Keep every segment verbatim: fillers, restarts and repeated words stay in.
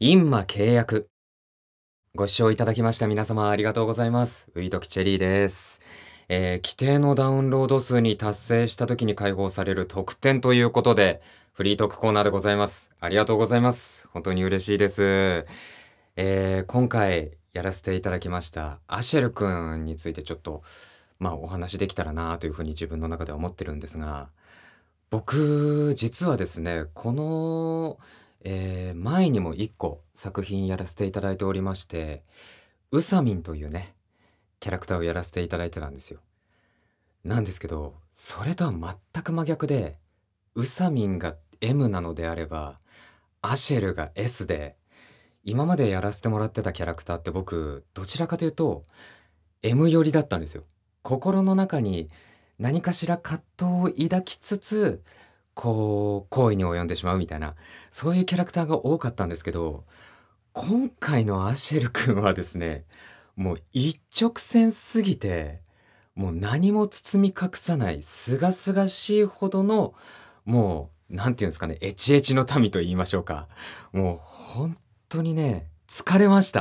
印馬契約。ご視聴いただきました皆様ありがとうございます。ウイトキチェリーです。えー、規定のダウンロード数に達成した時に解放される特典ということで、フリートークコーナーでございます。ありがとうございます。本当に嬉しいです。えー、今回やらせていただきましたアシェル君についてちょっと、まあお話できたらなというふうに自分の中では思ってるんですが、僕、実はですね、この、えー前にもいっこ作品やらせていただいておりまして、ウサミンというね、キャラクターをやらせていただいてたんですよ。なんですけど、それとは全く真逆で、ウサミンが エム なのであれば、アシェルが エス で、今までやらせてもらってたキャラクターって僕、どちらかというと、エム 寄りだったんですよ。心の中に何かしら葛藤を抱きつつ、こう、行為に及んでしまうみたいな、そういうキャラクターが多かったんですけど、今回のアシェル君はですね、もう一直線すぎて、もう何も包み隠さない、清々しいほどの、もう、なんていうんですかね、エチエチの民と言いましょうか。もう本当にね、疲れました。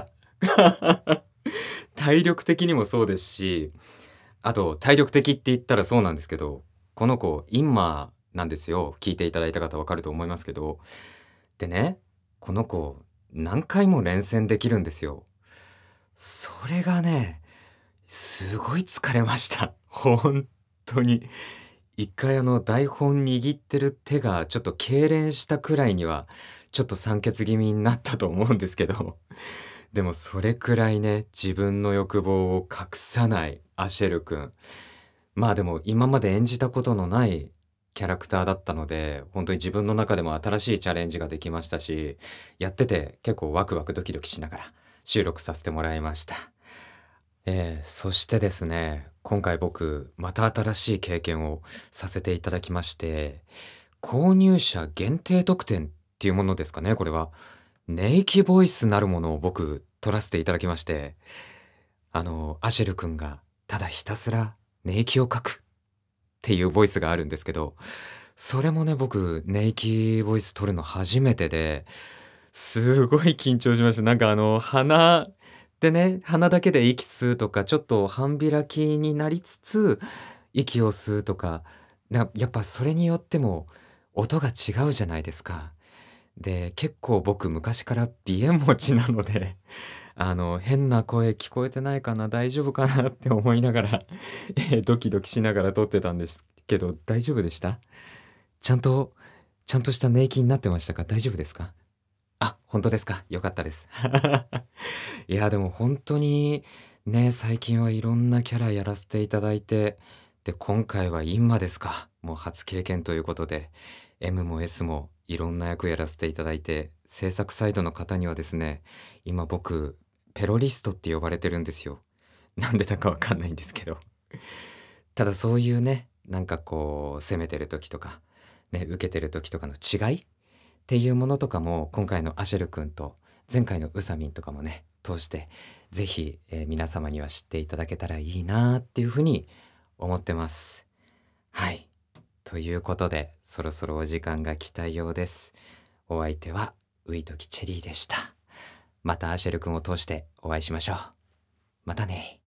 体力的にもそうですし、あと体力的って言ったらそうなんですけど、この子、インマーなんですよ。聞いていただいた方分かると思いますけど。でね、この子、何回も連戦できるんですよ。それがね、すごい疲れました。本当に。一回あの台本握ってる手がちょっと痙攣したくらいには、ちょっと酸欠気味になったと思うんですけど、でもそれくらいね、自分の欲望を隠さないアシェル君。まあでも今まで演じたことのないキャラクターだったので、本当に自分の中でも新しいチャレンジができましたし、やってて結構ワクワクドキドキしながら収録させてもらいました。ええ、そしてですね、今回僕、また新しい経験をさせていただきまして、購入者限定特典っていうものですかね、これは。ネイキボイスなるものを僕、取らせていただきまして、あの、アシェル君がただひたすら寝息をかくっていうボイスがあるんですけど、それもね、僕、寝息ボイス取るの初めてで、すごい緊張しました。なんかあの、鼻でね、鼻だけで息吸うとか、ちょっと半開きになりつつ、息を吸うとか、なやっぱそれによっても音が違うじゃないですか。で、結構僕昔から鼻炎持ちなので、あの、変な声聞こえてないかな、大丈夫かなって思いながら、え、ドキドキしながら撮ってたんですけど、大丈夫でした？ちゃんとちゃんとした寝息になってましたか？大丈夫ですか？あ、本当ですか。良かったです。いや、でも本当に、ね、最近はいろんなキャラやらせていただいて、で、今回はインマですか。もう初経験ということで、エム も エス もいろんな役やらせていただいて、制作サイドの方にはですね、今僕、ペロリストって呼ばれてるんですよ。なんでだかわかんないんですけど。ただそういうね、なんかこう、攻めてる時とか、ね、受けてる時とかの違いっていうものとかも、今回のアシェル君と、前回のウサミンとかもね、通して、ぜひ、えー皆様には知っていただけたらいいなっていうふうに思ってます。はい。ということで、そろそろお時間が来たようです。お相手は、ウイトキチェリーでした。またアシェル君を通してお会いしましょう。またね。